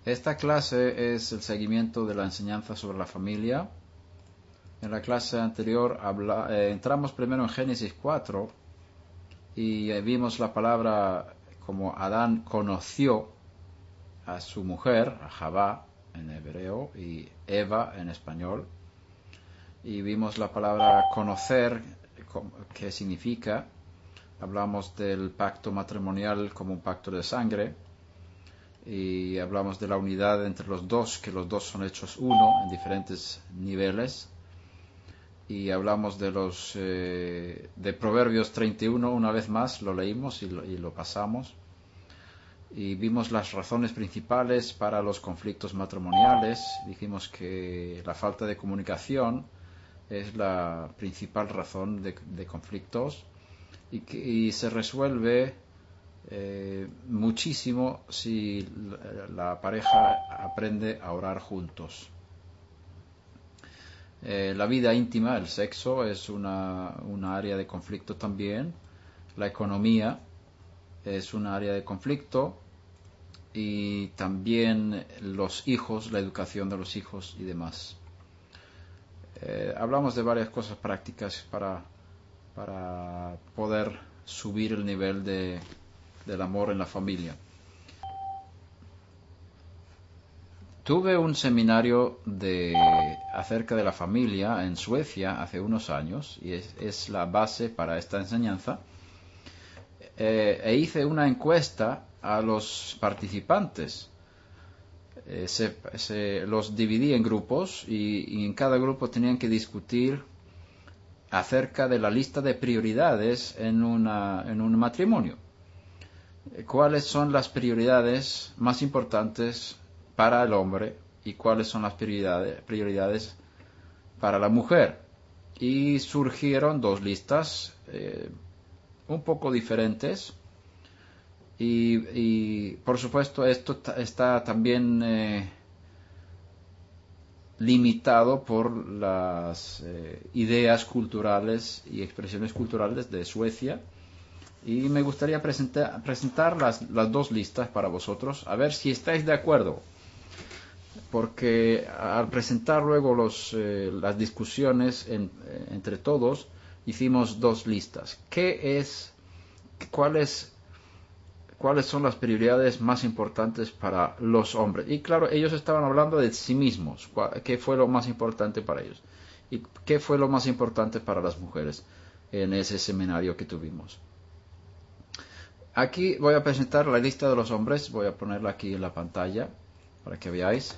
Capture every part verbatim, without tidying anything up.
Esta clase es el seguimiento de la enseñanza sobre la familia. En la clase anterior habla, eh, entramos primero en Génesis cuatro y eh, vimos la palabra como Adán conoció a su mujer, a Javá en hebreo y Eva en español. Y vimos la palabra conocer, qué significa. Hablamos del pacto matrimonial como un pacto de sangre. Y hablamos de la unidad entre los dos, que los dos son hechos uno en diferentes niveles. Y hablamos de los eh, de Proverbios treinta y uno, una vez más lo leímos y lo, y lo pasamos. Y vimos las razones principales para los conflictos matrimoniales. Dijimos que la falta de comunicación es la principal razón de, de conflictos y, que, y se resuelve eh, muchísimo si la, la pareja aprende a orar juntos. Eh, la vida íntima, el sexo, es una, una área de conflicto también. La economía es una área de conflicto. Y también los hijos, la educación de los hijos y demás. Eh, hablamos de varias cosas prácticas para, para poder subir el nivel de, del amor en la familia. Tuve un seminario de, acerca de la familia en Suecia hace unos años y es, es la base para esta enseñanza. Eh, e hice una encuesta a los participantes. Eh, se, se los dividí en grupos y, y en cada grupo tenían que discutir acerca de la lista de prioridades en, una, en un matrimonio. Eh, ¿Cuáles son las prioridades más importantes para el hombre y cuáles son las prioridades, prioridades para la mujer? Y surgieron dos listas eh, un poco diferentes. Y, y por supuesto esto t- está también eh, limitado por las eh, ideas culturales y expresiones culturales de Suecia. Y me gustaría presentar, presentar las, las dos listas para vosotros, a ver si estáis de acuerdo. Porque al presentar luego los, eh, las discusiones en, eh, entre todos, hicimos dos listas. ¿Qué es, cuál es cuáles son las prioridades más importantes para los hombres? Y claro, ellos estaban hablando de sí mismos, qué fue lo más importante para ellos y qué fue lo más importante para las mujeres en ese seminario que tuvimos. Aquí voy a presentar la lista de los hombres, voy a ponerla aquí en la pantalla para que veáis.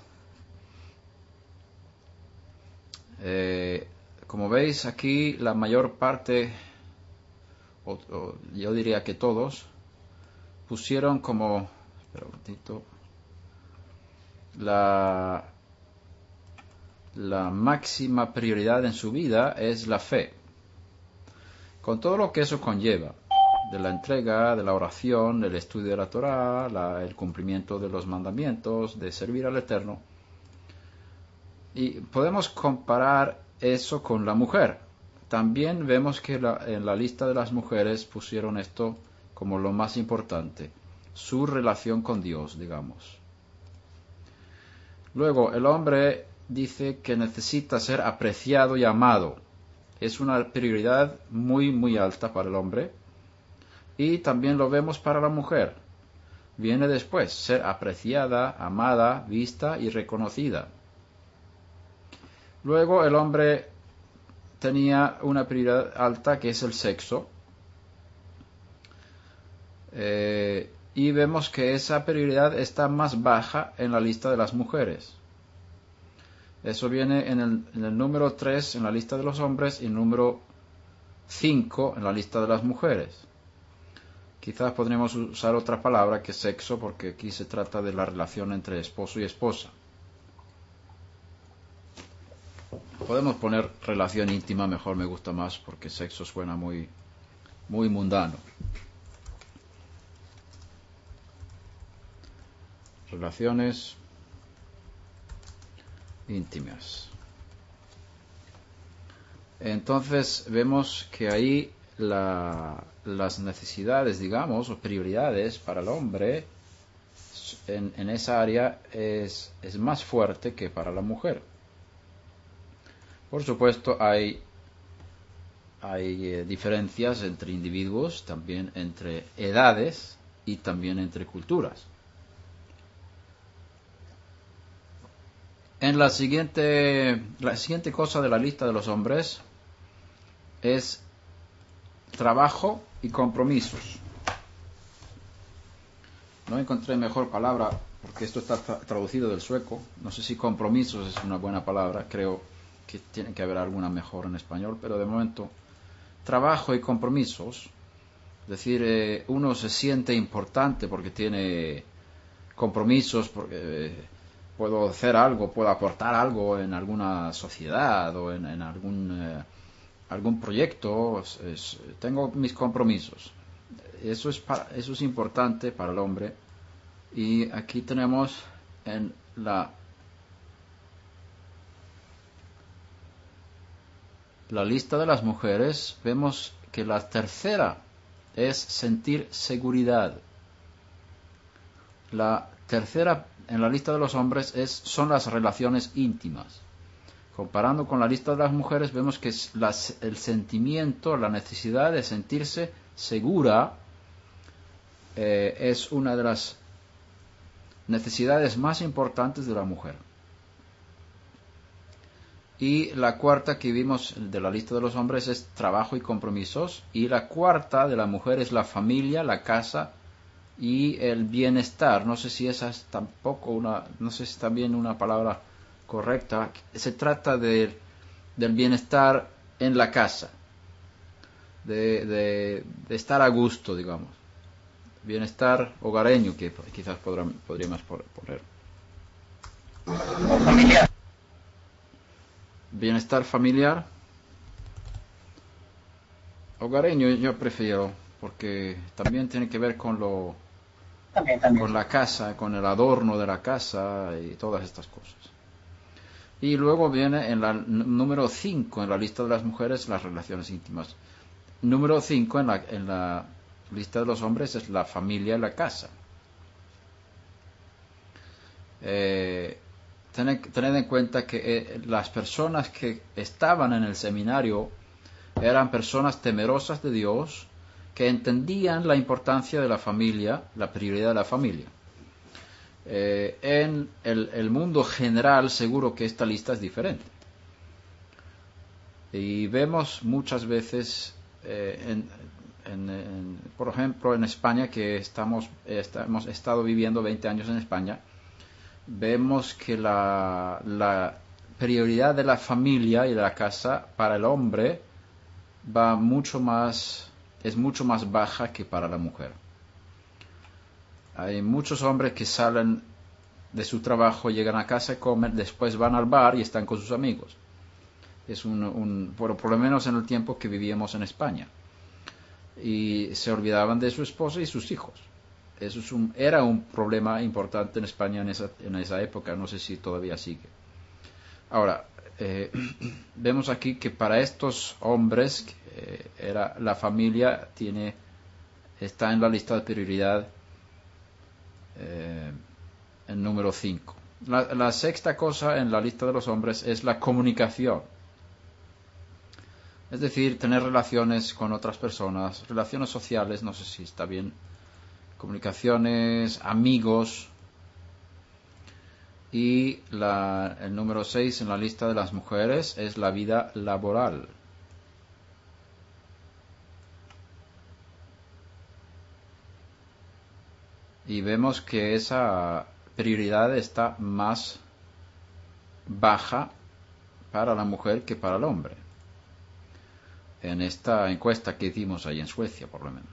Eh, como veis aquí la mayor parte, o, o yo diría que todos, pusieron como, espera un momentito, la, la máxima prioridad en su vida es la fe, con todo lo que eso conlleva, de la entrega, de la oración, del estudio de la Torá, la, el cumplimiento de los mandamientos, de servir al Eterno. Y podemos comparar eso con la mujer. También vemos que la, en la lista de las mujeres pusieron esto como lo más importante, su relación con Dios, digamos. Luego, el hombre dice que necesita ser apreciado y amado. Es una prioridad muy, muy alta para el hombre. Y también lo vemos para la mujer. Viene después, ser apreciada, amada, vista y reconocida. Luego, el hombre tenía una prioridad alta que es el sexo. Eh, y vemos que esa prioridad está más baja en la lista de las mujeres. Eso viene en el, en el número tres en la lista de los hombres y el número cinco en la lista de las mujeres. Quizás podríamos usar otra palabra que sexo, porque aquí se trata de la relación entre esposo y esposa. Podemos poner relación íntima, mejor, me gusta más, porque sexo suena muy, muy mundano. Relaciones íntimas. Entonces vemos que ahí la, las necesidades, digamos, o prioridades para el hombre vemos en, en esa área es, es más fuerte que para la mujer. Por supuesto, hay, hay eh, diferencias entre individuos, también entre edades y también entre culturas. En la siguiente, la siguiente cosa de la lista de los hombres es trabajo y compromisos. No encontré mejor palabra porque esto está tra- traducido del sueco. No sé si compromisos es una buena palabra. Creo que tiene que haber alguna mejor en español, pero de momento trabajo y compromisos. Es decir, eh, uno se siente importante porque tiene compromisos, porque eh, puedo hacer algo, puedo aportar algo en alguna sociedad o en, en algún eh, algún proyecto. Es, es, tengo mis compromisos. Eso es para, eso es importante para el hombre. Y aquí tenemos en la la lista de las mujeres, vemos que la tercera es sentir seguridad. La tercera en la lista de los hombres es, son las relaciones íntimas. Comparando con la lista de las mujeres, vemos que es las, el sentimiento, la necesidad de sentirse segura eh, es una de las necesidades más importantes de la mujer. Y la cuarta que vimos de la lista de los hombres es trabajo y compromisos. Y la cuarta de la mujer es la familia, la casa y el bienestar. No sé si esa es tampoco una, no sé si es también una palabra correcta. Se trata de, del bienestar en la casa, de, de, de estar a gusto, digamos. Bienestar hogareño, que quizás podrán, podríamos poner. Familiar. Bienestar familiar. Hogareño yo prefiero, porque también tiene que ver con lo, También, también. con la casa, con el adorno de la casa y todas estas cosas. Y luego viene en la n- número cinco en la lista de las mujeres las relaciones íntimas. Número cinco en la, en la lista de los hombres es la familia y la casa. Eh, tened, tened en cuenta que eh, las personas que estaban en el seminario eran personas temerosas de Dios, que entendían la importancia de la familia, la prioridad de la familia. Eh, en el, el mundo general seguro que esta lista es diferente. Y vemos muchas veces, eh, en, en, en, por ejemplo, en España, que estamos, está, hemos estado viviendo veinte años en España, vemos que la, la prioridad de la familia y de la casa para el hombre va mucho más, es mucho más baja que para la mujer. Hay muchos hombres que salen de su trabajo, llegan a casa, comen, después van al bar y están con sus amigos. Es un, un por, por lo menos en el tiempo que vivíamos en España. Y se olvidaban de su esposa y sus hijos. Eso es un, era un problema importante en España en esa, en esa época. No sé si todavía sigue. Ahora, eh, vemos aquí que para estos hombres eh, era la familia tiene está en la lista de prioridad eh, el número cinco. La, la sexta cosa en la lista de los hombres es la comunicación. Es decir, tener relaciones con otras personas, relaciones sociales, no sé si está bien, comunicaciones, amigos. Y la, el número seis en la lista de las mujeres es la vida laboral. Y vemos que esa prioridad está más baja para la mujer que para el hombre. En esta encuesta que hicimos ahí en Suecia, por lo menos.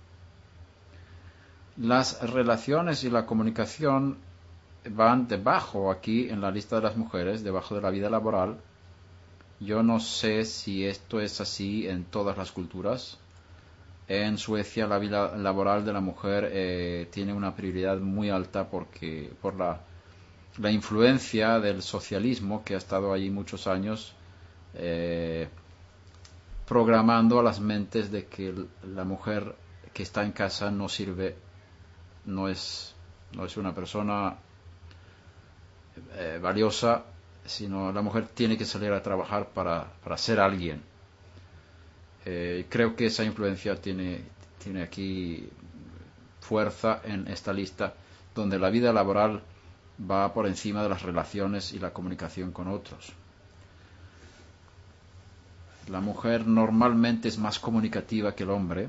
Las relaciones y la comunicación van debajo aquí en la lista de las mujeres, debajo de la vida laboral. Yo no sé si esto es así en todas las culturas. En Suecia la vida laboral de la mujer eh, tiene una prioridad muy alta porque por la, la influencia del socialismo que ha estado allí muchos años, eh, programando a las mentes de que la mujer que está en casa no sirve, no es, no es una persona eh, valiosa, sino la mujer tiene que salir a trabajar para, para ser alguien. Eh, creo que esa influencia tiene, tiene aquí fuerza en esta lista, donde la vida laboral va por encima de las relaciones y la comunicación con otros. La mujer normalmente es más comunicativa que el hombre,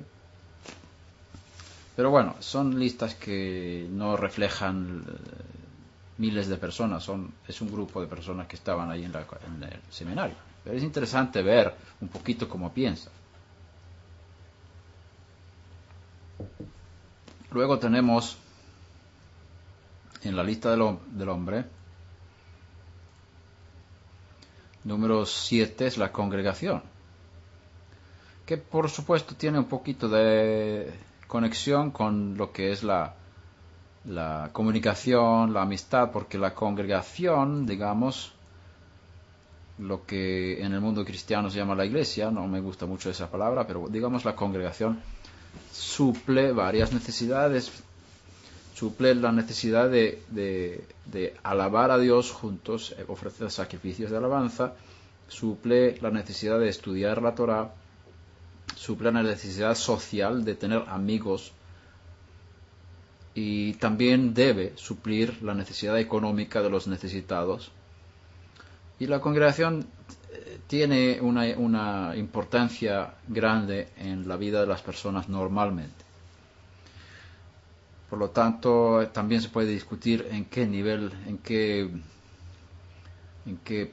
pero bueno, son listas que no reflejan miles de personas, son, es un grupo de personas que estaban ahí en, la, en el seminario. Pero es interesante ver un poquito cómo piensa. Luego tenemos en la lista del, del hombre, número siete es la congregación, que por supuesto tiene un poquito de conexión con lo que es la, la comunicación, la amistad, porque la congregación, digamos, lo que en el mundo cristiano se llama la iglesia, no me gusta mucho esa palabra, pero digamos la congregación suple varias necesidades, suple la necesidad de, de, de alabar a Dios juntos, ofrecer sacrificios de alabanza, suple la necesidad de estudiar la Torá, suple la necesidad social de tener amigos, y también debe suplir la necesidad económica de los necesitados. Y la congregación tiene una, una importancia grande en la vida de las personas normalmente. Por lo tanto, también se puede discutir en qué nivel, en qué, en qué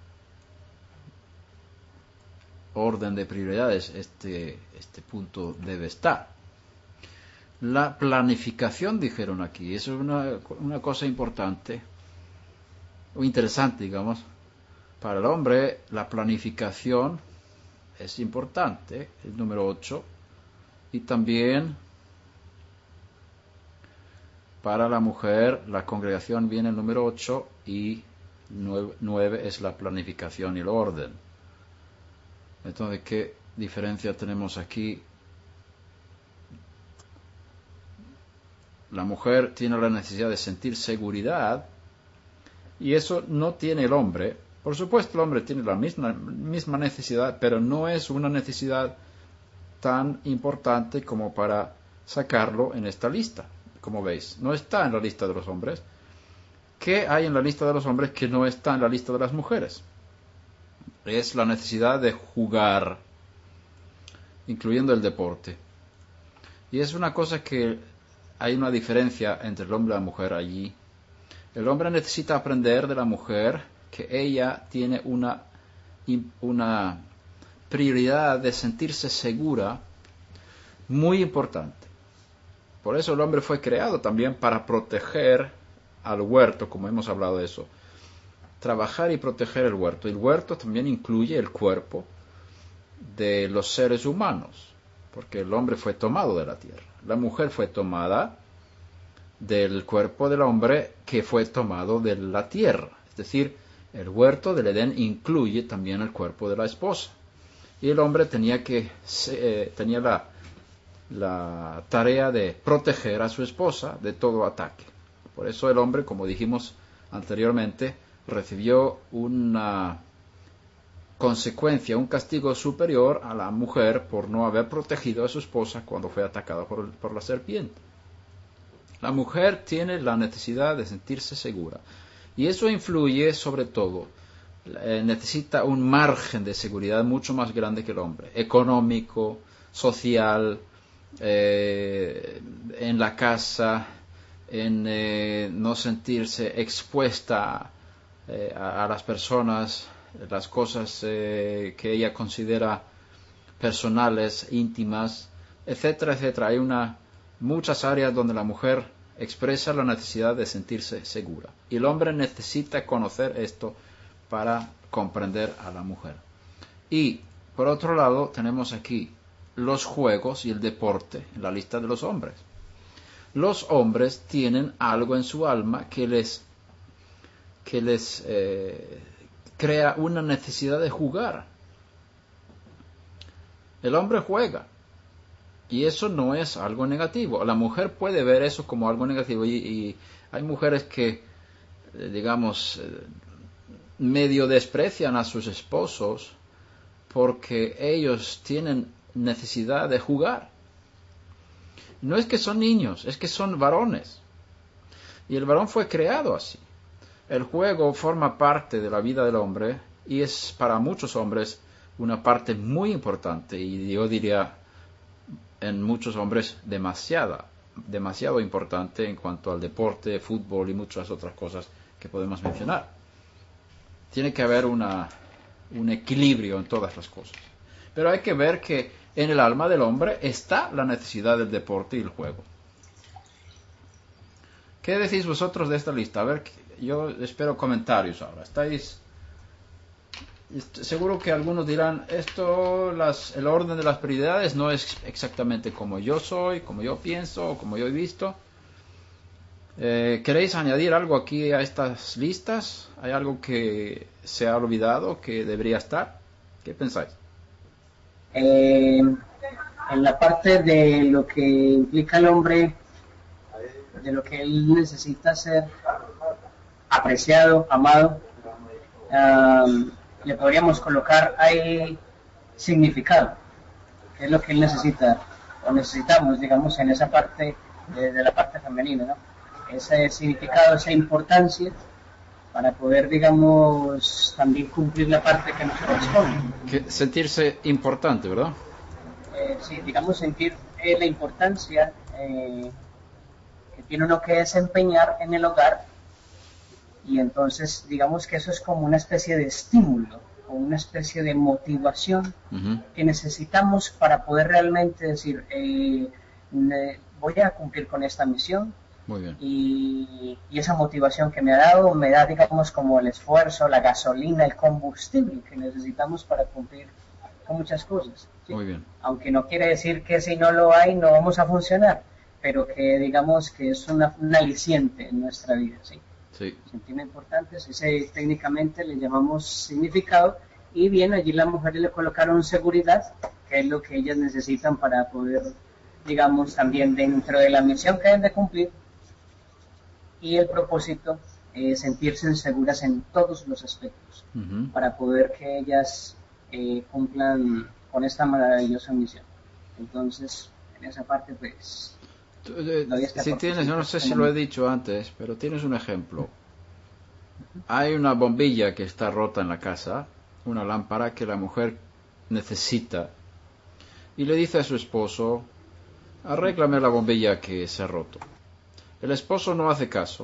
orden de prioridades este, este punto debe estar. La planificación, dijeron aquí, eso es una, una cosa importante, o interesante, digamos. Para el hombre, la planificación es importante, el número ocho, y también para la mujer, la congregación viene el número ocho y nueve es la planificación y el orden. Entonces, ¿qué diferencia tenemos aquí? La mujer tiene la necesidad de sentir seguridad, y eso no tiene el hombre. Por supuesto, el hombre tiene la misma, misma necesidad, pero no es una necesidad tan importante como para sacarlo en esta lista. Como veis, no está en la lista de los hombres. ¿Qué hay en la lista de los hombres que no está en la lista de las mujeres? Es la necesidad de jugar, incluyendo el deporte. Y es una cosa que hay una diferencia entre el hombre y la mujer allí. El hombre necesita aprender de la mujer que ella tiene una, una prioridad de sentirse segura muy importante. Por eso el hombre fue creado también para proteger al huerto, como hemos hablado de eso. Trabajar y proteger el huerto. El huerto también incluye el cuerpo de los seres humanos, porque el hombre fue tomado de la tierra. La mujer fue tomada del cuerpo del hombre que fue tomado de la tierra. Es decir, el huerto del Edén incluye también el cuerpo de la esposa. Y el hombre tenía, que, eh, tenía la, la tarea de proteger a su esposa de todo ataque. Por eso el hombre, como dijimos anteriormente, recibió una consecuencia, un castigo superior a la mujer por no haber protegido a su esposa cuando fue atacada por, por la serpiente. La mujer tiene la necesidad de sentirse segura. Y eso influye sobre todo, eh, necesita un margen de seguridad mucho más grande que el hombre, económico, social, eh, en la casa, en eh, no sentirse expuesta eh, a, a las personas, las cosas eh, que ella considera personales, íntimas, etcétera, etcétera. Hay una, muchas áreas donde la mujer expresa la necesidad de sentirse segura. Y el hombre necesita conocer esto para comprender a la mujer. Y, por otro lado, tenemos aquí los juegos y el deporte en la lista de los hombres. Los hombres tienen algo en su alma que les, que les eh, crea una necesidad de jugar. El hombre juega. Y eso no es algo negativo. La mujer puede ver eso como algo negativo. Y, y hay mujeres que, eh, digamos, eh, medio desprecian a sus esposos porque ellos tienen necesidad de jugar. No es que son niños, es que son varones. Y el varón fue creado así. El juego forma parte de la vida del hombre y es para muchos hombres una parte muy importante, y yo diría en muchos hombres demasiada, demasiado importante en cuanto al deporte, fútbol y muchas otras cosas que podemos mencionar. Tiene que haber una, un equilibrio en todas las cosas. Pero hay que ver que en el alma del hombre está la necesidad del deporte y el juego. ¿Qué decís vosotros de esta lista? A ver, yo espero comentarios ahora. ¿Estáis...? Seguro que algunos dirán, esto, las, el orden de las prioridades no es exactamente como yo soy, como yo pienso, como yo he visto. Eh, ¿Queréis añadir algo aquí a estas listas? ¿Hay algo que se ha olvidado que debería estar? ¿Qué pensáis? Eh, en la parte de lo que implica el hombre, de lo que él necesita ser apreciado, amado, um, le podríamos colocar ahí significado, que es lo que él necesita, o necesitamos, digamos, en esa parte, de, de la parte femenina, ¿no? Ese significado, esa importancia, para poder, digamos, también cumplir la parte que nos corresponde. Que sentirse importante, ¿verdad? Eh, sí, digamos, sentir eh, la importancia eh, que tiene uno que desempeñar en el hogar. Y entonces, digamos que eso es como una especie de estímulo, o una especie de motivación uh-huh. que necesitamos para poder realmente decir, eh, voy a cumplir con esta misión. Muy bien. Y, y esa motivación que me ha dado, me da, digamos, como el esfuerzo, la gasolina, el combustible que necesitamos para cumplir con muchas cosas. ¿Sí? Muy bien. Aunque no quiere decir que si no lo hay, no vamos a funcionar, pero que digamos que es una, un aliciente en nuestra vida, ¿sí? Sí. Sentirme importantes, ese técnicamente le llamamos significado, y bien, allí las mujeres le colocaron seguridad, que es lo que ellas necesitan para poder, digamos, también dentro de la misión que deben de cumplir, y el propósito, eh, sentirse seguras en todos los aspectos, uh-huh. para poder que ellas eh, cumplan con esta maravillosa misión. Entonces, en esa parte, pues... Si tienes, yo no sé si lo he dicho antes, pero tienes un ejemplo. Hay una bombilla que está rota en la casa, una lámpara que la mujer necesita, y le dice a su esposo, arréglame la bombilla que se ha roto. El esposo no hace caso,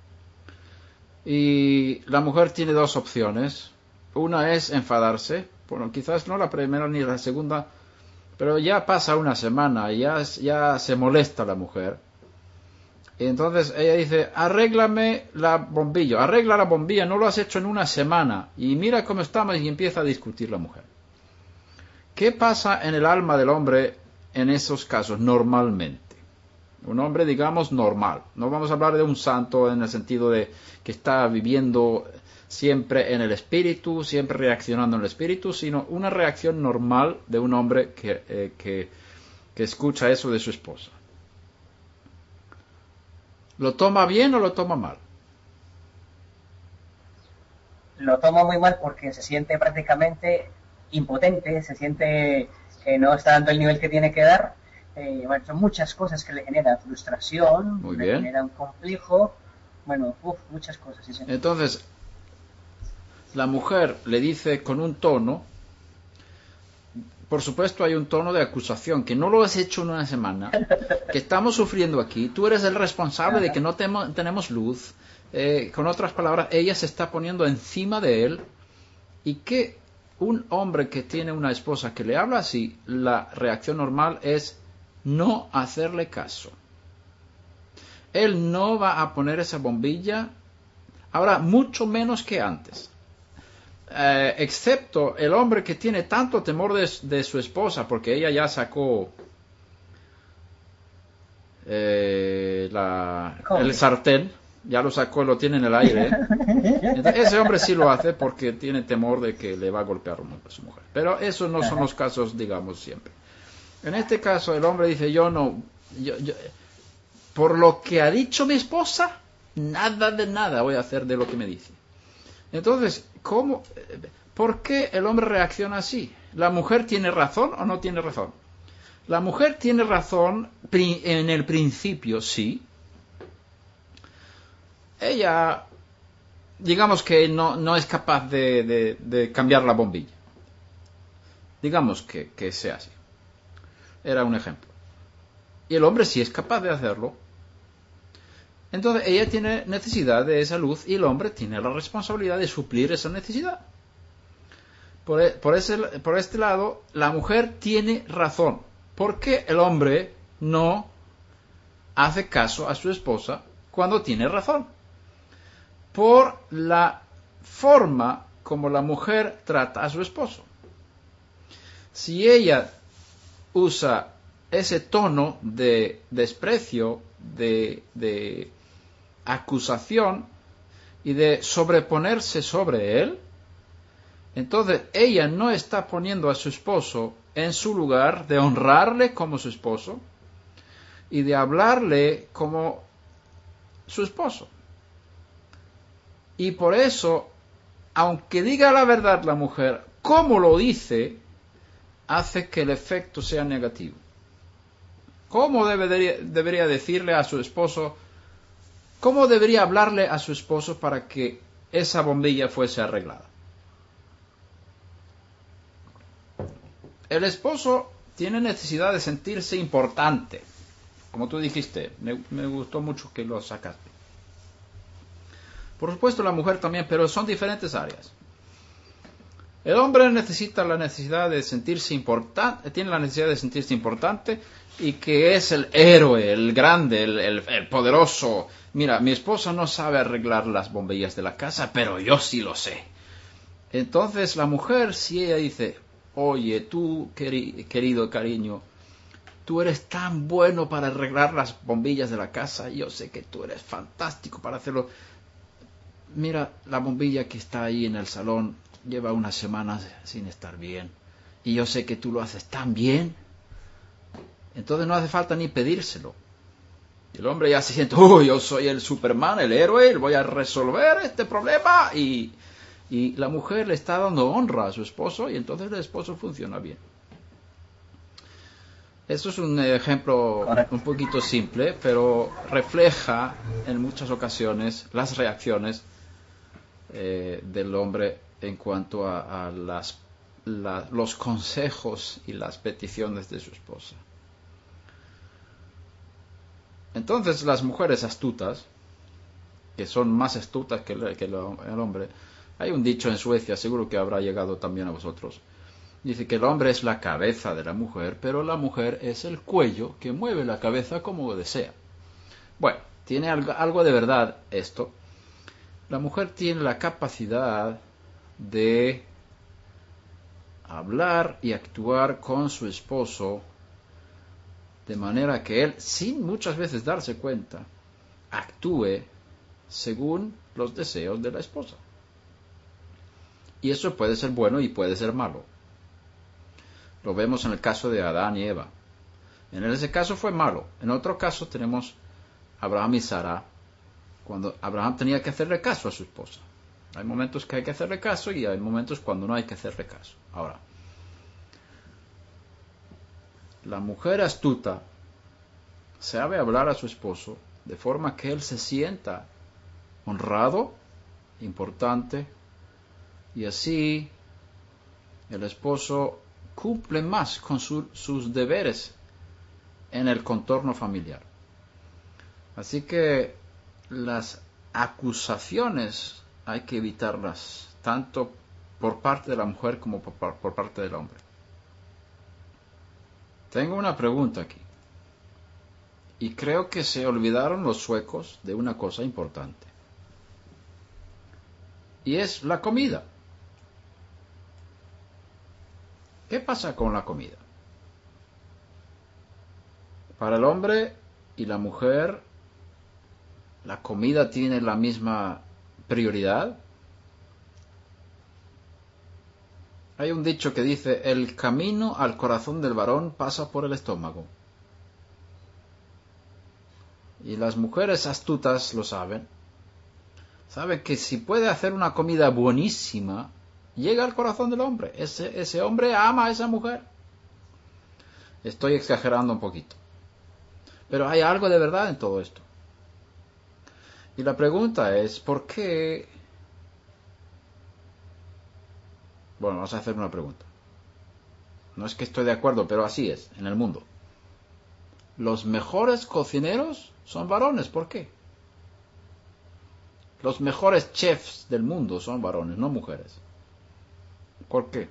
y la mujer tiene dos opciones. Una es enfadarse, bueno, quizás no la primera ni la segunda, pero ya pasa una semana, ya, ya se molesta la mujer. Y entonces ella dice, arréglame la bombilla, arregla la bombilla, no lo has hecho en una semana, y mira cómo estamos, y empieza a discutir la mujer. ¿Qué pasa en el alma del hombre en esos casos normalmente? Un hombre, digamos, normal. No vamos a hablar de un santo en el sentido de que está viviendo siempre en el espíritu, siempre reaccionando en el espíritu, sino una reacción normal de un hombre que, eh, que, que escucha eso de su esposa. ¿Lo toma bien o lo toma mal? Lo toma muy mal porque se siente prácticamente impotente, se siente que no está dando el nivel que tiene que dar. Eh, bueno, son muchas cosas que le generan frustración, muy le bien. generan complejo, bueno, uf, muchas cosas. Sí, sí. Entonces, la mujer le dice con un tono, por supuesto hay un tono de acusación, que no lo has hecho en una semana, que estamos sufriendo aquí, tú eres el responsable de que no temo, tenemos luz. Eh, con otras palabras, ella se está poniendo encima de él, y que un hombre que tiene una esposa que le habla así, la reacción normal es no hacerle caso. Él no va a poner esa bombilla, ahora mucho menos que antes. Eh, excepto el hombre que tiene tanto temor de, de su esposa, porque ella ya sacó eh, la, el sartén, ya lo sacó, lo tiene en el aire. Entonces, ese hombre sí lo hace porque tiene temor de que le va a golpear a su mujer. Pero esos no son los casos, digamos, siempre. En este caso el hombre dice, yo no, yo, yo, por lo que ha dicho mi esposa, nada de nada voy a hacer de lo que me dice. Entonces, ¿cómo, ¿por qué el hombre reacciona así? ¿La mujer tiene razón o no tiene razón? La mujer tiene razón en el principio, sí. Ella, digamos que no, no es capaz de, de, de cambiar la bombilla. Digamos que, que sea así. Era un ejemplo. Y el hombre sí es capaz de hacerlo. Entonces ella tiene necesidad de esa luz y el hombre tiene la responsabilidad de suplir esa necesidad. Por, por, ese, por este lado, la mujer tiene razón. ¿Por qué el hombre no hace caso a su esposa cuando tiene razón? Por la forma como la mujer trata a su esposo. Si ella usa ese tono de desprecio, de, de acusación y de sobreponerse sobre él, entonces ella no está poniendo a su esposo en su lugar de honrarle como su esposo y de hablarle como su esposo. Y por eso, aunque diga la verdad la mujer, como lo dice, hace que el efecto sea negativo. ¿Cómo debería, debería decirle a su esposo, cómo debería hablarle a su esposo para que esa bombilla fuese arreglada? El esposo tiene necesidad de sentirse importante. Como tú dijiste, me, me gustó mucho que lo sacaste. Por supuesto la mujer también, pero son diferentes áreas. El hombre necesita la necesidad de sentirse importante, tiene la necesidad de sentirse importante y que es el héroe, el grande, el, el, el poderoso. Mira, mi esposa no sabe arreglar las bombillas de la casa, pero yo sí lo sé. Entonces la mujer, si ella dice, oye, tú, queri, querido cariño, tú eres tan bueno para arreglar las bombillas de la casa, yo sé que tú eres fantástico para hacerlo. Mira, la bombilla que está ahí en el salón lleva unas semanas sin estar bien. Y yo sé que tú lo haces tan bien. Entonces no hace falta ni pedírselo. Y el hombre ya se siente, oh, yo soy el Superman, el héroe, voy a resolver este problema. Y, y la mujer le está dando honra a su esposo y entonces el esposo funciona bien. Esto es un ejemplo Correcto. Un poquito simple, pero refleja en muchas ocasiones las reacciones eh, del hombre en cuanto a, a las, la, los consejos y las peticiones de su esposa. Entonces las mujeres astutas, que son más astutas que, el, que el, el hombre, hay un dicho en Suecia, seguro que habrá llegado también a vosotros. Dice que el hombre es la cabeza de la mujer, pero la mujer es el cuello que mueve la cabeza como desea. Bueno, tiene algo, algo de verdad esto. La mujer tiene la capacidad de hablar y actuar con su esposo de manera que él, sin muchas veces darse cuenta, actúe según los deseos de la esposa. Y eso puede ser bueno y puede ser malo. Lo vemos en el caso de Adán y Eva. En ese caso fue malo. En otro caso tenemos Abraham y Sara, cuando Abraham tenía que hacerle caso a su esposa. Hay momentos que hay que hacerle caso y hay momentos cuando no hay que hacerle caso. Ahora, la mujer astuta sabe hablar a su esposo de forma que él se sienta honrado, importante, y así el esposo cumple más con su, sus deberes en el contorno familiar. Así que las acusaciones hay que evitarlas, tanto por parte de la mujer como por, por parte del hombre. Tengo una pregunta aquí. Y creo que se olvidaron los suecos de una cosa importante. Y es la comida. ¿Qué pasa con la comida? Para el hombre y la mujer, ¿la comida tiene la misma prioridad? Hay un dicho que dice, el camino al corazón del varón pasa por el estómago. Y las mujeres astutas lo saben. Saben que si puede hacer una comida buenísima, llega al corazón del hombre. Ese, ese hombre ama a esa mujer. Estoy exagerando un poquito. Pero hay algo de verdad en todo esto. Y la pregunta es, ¿por qué? Bueno, vamos a hacer una pregunta. No es que estoy de acuerdo, pero así es, en el mundo. Los mejores cocineros son varones, ¿por qué? Los mejores chefs del mundo son varones, no mujeres. ¿Por qué?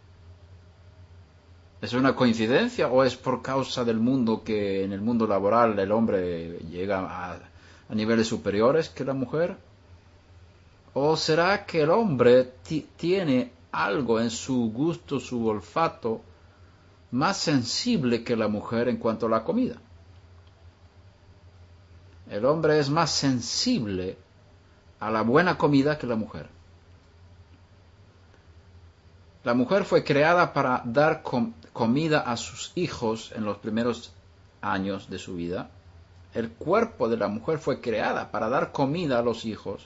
¿Es una coincidencia o es por causa del mundo que en el mundo laboral el hombre llega a, a niveles superiores que la mujer? ¿O será que el hombre tiene algo en su gusto, su olfato, más sensible que la mujer en cuanto a la comida? El hombre es más sensible a la buena comida que la mujer. La mujer fue creada para dar com- comida a sus hijos en los primeros años de su vida. El cuerpo de la mujer fue creada para dar comida a los hijos,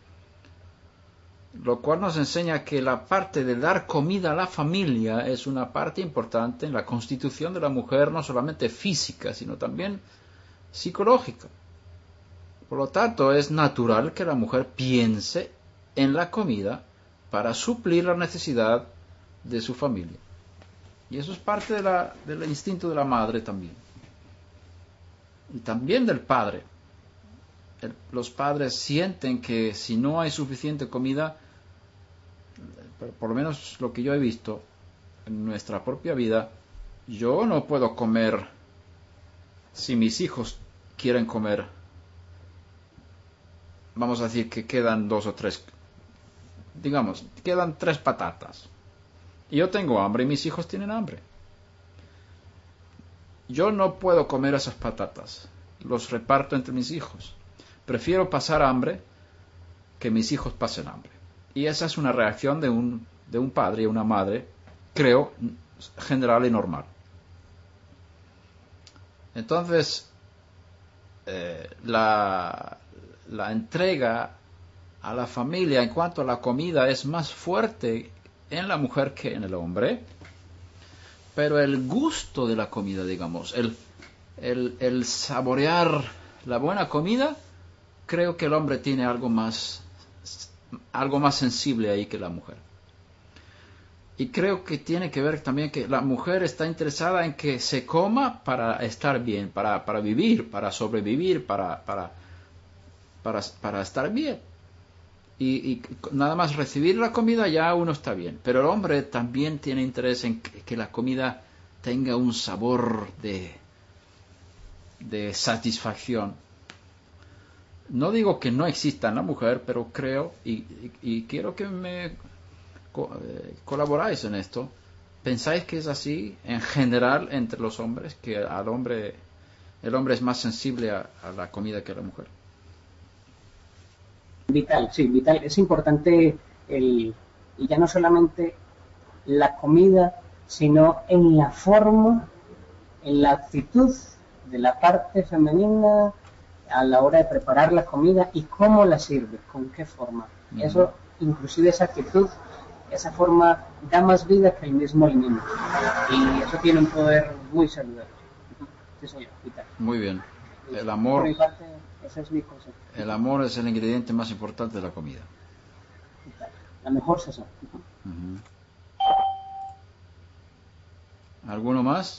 lo cual nos enseña que la parte de dar comida a la familia es una parte importante en la constitución de la mujer, no solamente física, sino también psicológica. Por lo tanto, es natural que la mujer piense en la comida para suplir la necesidad de su familia. Y eso es parte de la, del instinto de la madre también. Y también del padre. El, los padres sienten que si no hay suficiente comida, por lo menos lo que yo he visto en nuestra propia vida, yo no puedo comer si mis hijos quieren comer. Vamos a decir que quedan dos o tres, digamos, quedan tres patatas. Y yo tengo hambre y mis hijos tienen hambre. Yo no puedo comer esas patatas. Los reparto entre mis hijos. Prefiero pasar hambre que mis hijos pasen hambre. Y esa es una reacción de un, de un padre y una madre, creo, general y normal. Entonces, eh, la, la entrega a la familia en cuanto a la comida es más fuerte en la mujer que en el hombre, pero el gusto de la comida, digamos, el, el, el saborear la buena comida, creo que el hombre tiene algo más, algo más sensible ahí que la mujer. Y creo que tiene que ver también que la mujer está interesada en que se coma para estar bien, para, para vivir, para sobrevivir, para, para, para, para estar bien. Y, y nada más recibir la comida ya uno está bien. Pero el hombre también tiene interés en que, que la comida tenga un sabor de, de satisfacción. No digo que no exista en la mujer, pero creo, y, y, y quiero que me co eh, colaboráis en esto. ¿Pensáis que es así en general entre los hombres, que al hombre, el hombre es más sensible a, a la comida que la mujer? Vital, sí, vital. Es importante el, y ya no solamente la comida, sino en la forma, en la actitud de la parte femenina a la hora de preparar la comida y cómo la sirve, con qué forma. Uh-huh. Eso, inclusive esa actitud, esa forma da más vida que el mismo alimento. Y eso tiene un poder muy saludable. Sí, señor, vital. Muy bien. El amor... Por mi parte, ese es mi concepto. El amor es el ingrediente más importante de la comida. La mejor sazón. Uh-huh. ¿Alguno más?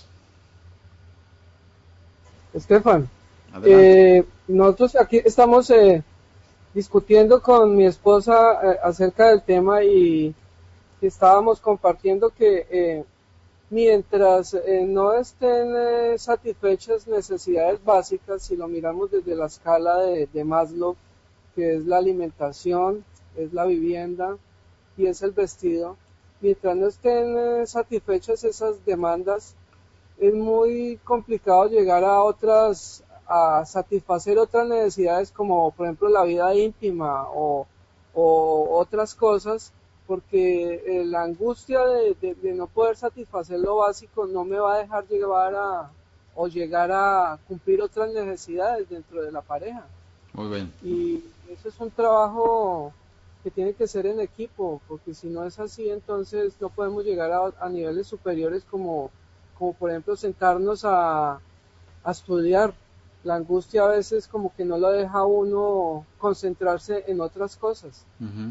Estefan, eh, nosotros aquí estamos eh, discutiendo con mi esposa eh, acerca del tema y estábamos compartiendo que eh, mientras eh, no estén eh, satisfechas necesidades básicas, si lo miramos desde la escala de, de Maslow, que es la alimentación, es la vivienda y es el vestido, mientras no estén eh, satisfechas esas demandas, es muy complicado llegar a otras, a satisfacer otras necesidades como por ejemplo la vida íntima o, o otras cosas porque eh, la angustia de, de, de no poder satisfacer lo básico no me va a dejar llevar a o llegar a cumplir otras necesidades dentro de la pareja. Muy bien. Y eso es un trabajo que tiene que ser en equipo, porque si no es así, entonces no podemos llegar a, a niveles superiores como, como por ejemplo sentarnos a, a estudiar. La angustia a veces como que no lo deja a uno concentrarse en otras cosas. Uh-huh.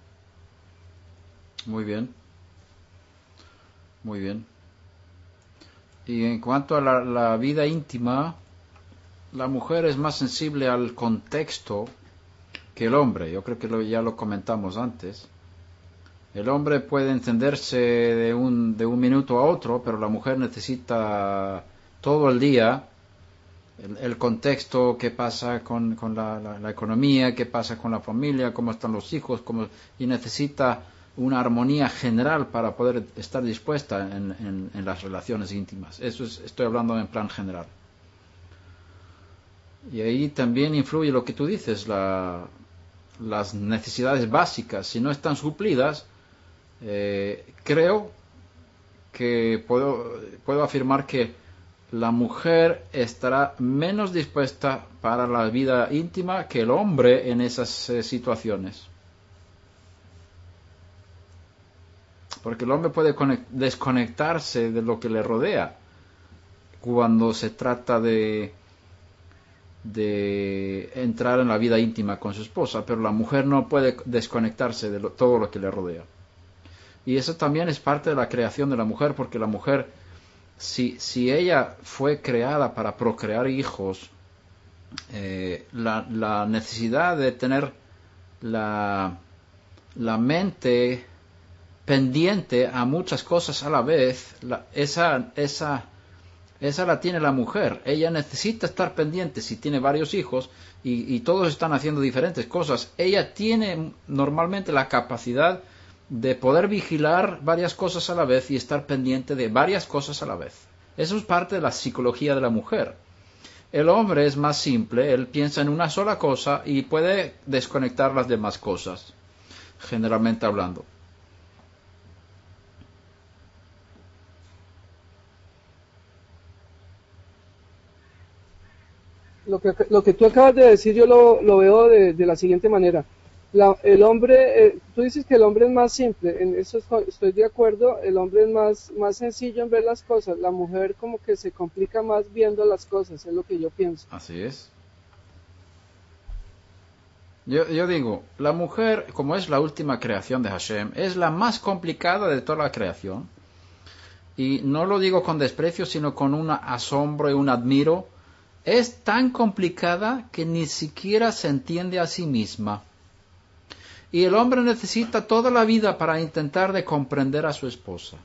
Muy bien. Muy bien. Y en cuanto a la, la vida íntima, la mujer es más sensible al contexto que el hombre. Yo creo que lo, ya lo comentamos antes. El hombre puede entenderse de un, de un minuto a otro, pero la mujer necesita todo el día el, el contexto, qué pasa con, con la, la, la economía, qué pasa con la familia, cómo están los hijos, cómo, y necesita una armonía general para poder estar dispuesta en, en, en las relaciones íntimas. Eso es, estoy hablando en plan general. Y ahí también influye lo que tú dices, la, las necesidades básicas. Si no están suplidas, eh, creo que puedo, puedo afirmar que la mujer estará menos dispuesta para la vida íntima que el hombre en esas eh, situaciones. Porque el hombre puede desconectarse de lo que le rodea cuando se trata de, de entrar en la vida íntima con su esposa, pero la mujer no puede desconectarse de lo, todo lo que le rodea. Y eso también es parte de la creación de la mujer, porque la mujer, si, si ella fue creada para procrear hijos, eh, la, la necesidad de tener la, la mente pendiente a muchas cosas a la vez, la, esa, esa, esa la tiene la mujer. Ella necesita estar pendiente si tiene varios hijos y, y todos están haciendo diferentes cosas. Ella tiene normalmente la capacidad de poder vigilar varias cosas a la vez y estar pendiente de varias cosas a la vez. Eso es parte de la psicología de la mujer. El hombre es más simple, él piensa en una sola cosa y puede desconectar las demás cosas, generalmente hablando. Lo que, lo que tú acabas de decir yo lo, lo veo de, de la siguiente manera. La, el hombre, eh, tú dices que el hombre es más simple, en eso estoy, estoy de acuerdo, el hombre es más, más sencillo en ver las cosas, la mujer como que se complica más viendo las cosas, es lo que yo pienso. Así es. Yo, yo digo, la mujer, como es la última creación de Hashem, es la más complicada de toda la creación, y no lo digo con desprecio, sino con un asombro y un admiro. Es tan complicada que ni siquiera se entiende a sí misma. Y el hombre necesita toda la vida para intentar de comprender a su esposa.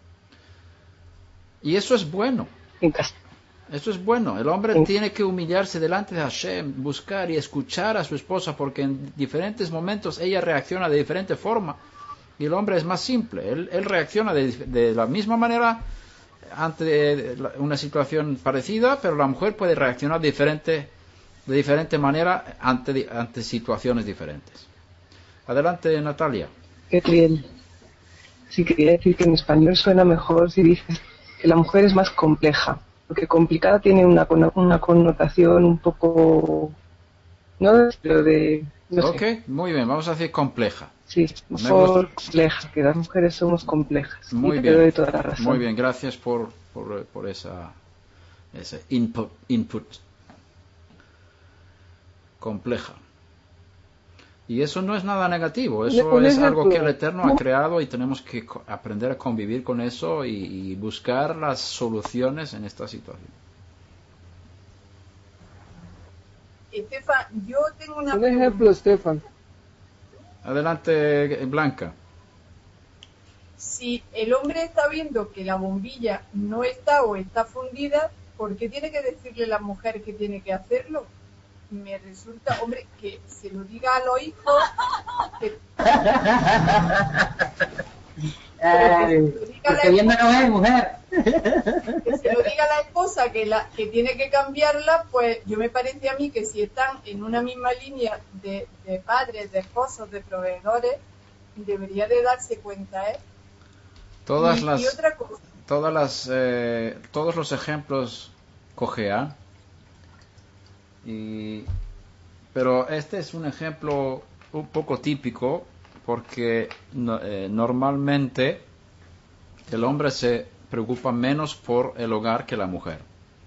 Y eso es bueno. Eso es bueno. El hombre tiene que humillarse delante de Hashem, buscar y escuchar a su esposa, porque en diferentes momentos ella reacciona de diferente forma. Y el hombre es más simple. Él, él reacciona de, de la misma manera ante una situación parecida, pero la mujer puede reaccionar diferente, de diferente manera ante, ante situaciones diferentes. Adelante, Natalia. Qué bien. Sí, quería decir que en español suena mejor si dices que la mujer es más compleja, porque complicada tiene una, una connotación un poco, no pero de no ok, sé. Muy bien, vamos a decir compleja. Sí, mejor compleja, que las mujeres somos complejas. Muy y bien, te doy toda la razón. Muy bien, gracias por, por, por esa, ese input, input. Compleja. Y eso no es nada negativo, eso es algo que el Eterno ha creado y tenemos que aprender a convivir con eso y, y buscar las soluciones en esta situación. Estefan, yo tengo una Un pregunta. ejemplo, Estefan. Adelante, Blanca. Si el hombre está viendo que la bombilla no está o está fundida, ¿por qué tiene que decirle a la mujer que tiene que hacerlo? Me resulta, hombre, que se lo diga a los hijos, que, Ay, porque viendo no es mujer. Que se lo diga a la esposa que, la, que tiene que cambiarla, pues yo me parece a mí que si están en una misma línea de, de padres, de esposos, de proveedores, debería de darse cuenta, ¿eh? Todas y, las, y otra cosa. Todas las, eh, todos los ejemplos cojean, y, pero este es un ejemplo un poco típico porque no, eh, normalmente el hombre se preocupa menos por el hogar que la mujer.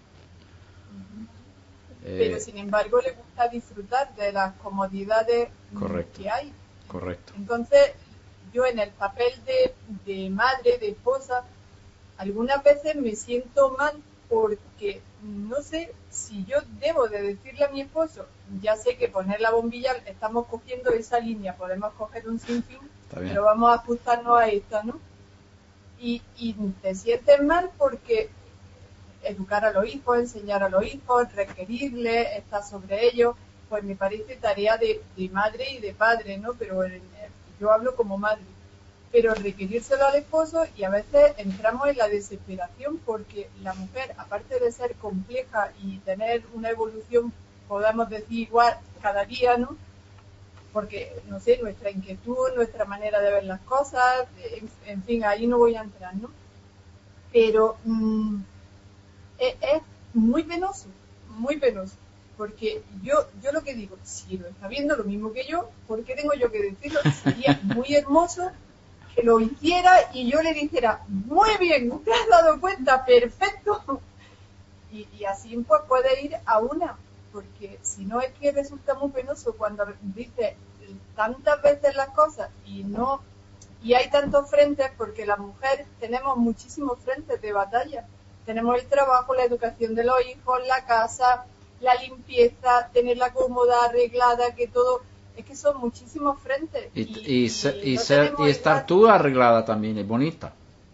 Pero Eh, sin embargo le gusta disfrutar de las comodidades correcto, que hay. correcto. Entonces, yo en el papel de, de madre, de esposa, algunas veces me siento mal porque no sé si yo debo de decirle a mi esposo, ya sé que poner la bombilla, estamos cogiendo esa línea, podemos coger un sinfín, pero vamos a ajustarnos a esta, ¿no? Y, y te sientes mal porque educar a los hijos, enseñar a los hijos, requerirles, estar sobre ellos, pues me parece tarea de, de madre y de padre, ¿no? Pero en, yo hablo como madre. Pero requerírselo al esposo, y a veces entramos en la desesperación porque la mujer, aparte de ser compleja y tener una evolución, podamos decir igual cada día, ¿no? Porque, no sé, nuestra inquietud, nuestra manera de ver las cosas, en, en fin, ahí no voy a entrar, ¿no? Pero mmm, es, es muy penoso, muy penoso. Porque yo, yo lo que digo, si lo está viendo lo mismo que yo, ¿por qué tengo yo que decirlo? Sería muy hermoso que lo hiciera y yo le dijera, muy bien, te has dado cuenta, perfecto. Y, y así pues puede ir a una, porque si no es que resulta muy penoso cuando dice tantas veces las cosas y no, y hay tantos frentes, porque la mujer tenemos muchísimos frentes de batalla. Tenemos el trabajo, la educación de los hijos, la casa, la limpieza, tenerla cómoda, arreglada, que todo... Es que son muchísimos frentes. Y, y, y, y, ser, y, no ser, y estar esa... tú arreglada también y bonita.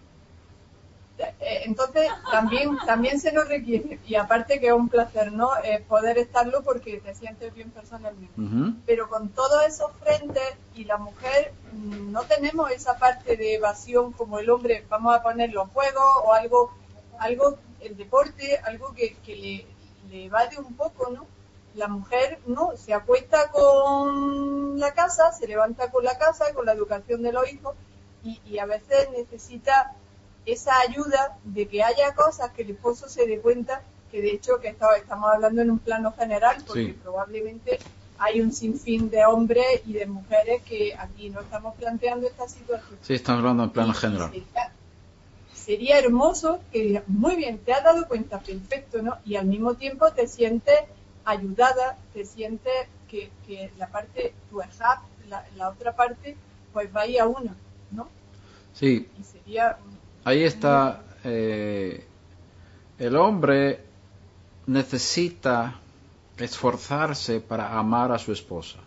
Entonces también también se nos requiere, y aparte que es un placer, ¿no? Eh, poder estarlo porque te sientes bien personalmente. Uh-huh. Pero con todos esos frentes, y la mujer no tenemos esa parte de evasión como el hombre, vamos a poner los juegos o algo, algo el deporte, algo que, que le, le evade un poco, ¿no? La mujer no, se acuesta con la casa, se levanta con la casa, con la educación de los hijos, y, y a veces necesita esa ayuda de que haya cosas que el esposo se dé cuenta, que de hecho que estamos hablando en un plano general, porque sí, probablemente hay un sinfín de hombres y de mujeres que aquí no estamos planteando esta situación. Sí, estamos hablando en plano y, general. Y sería, sería hermoso que diga, muy bien, te has dado cuenta, perfecto, ¿no? Y al mismo tiempo te sientes ayudada, te sientes que, que la parte, tu hijab, la, la otra parte, pues vaya a una, ¿no? Sí. Y sería... Ahí está, eh, el hombre necesita esforzarse para amar a su esposa.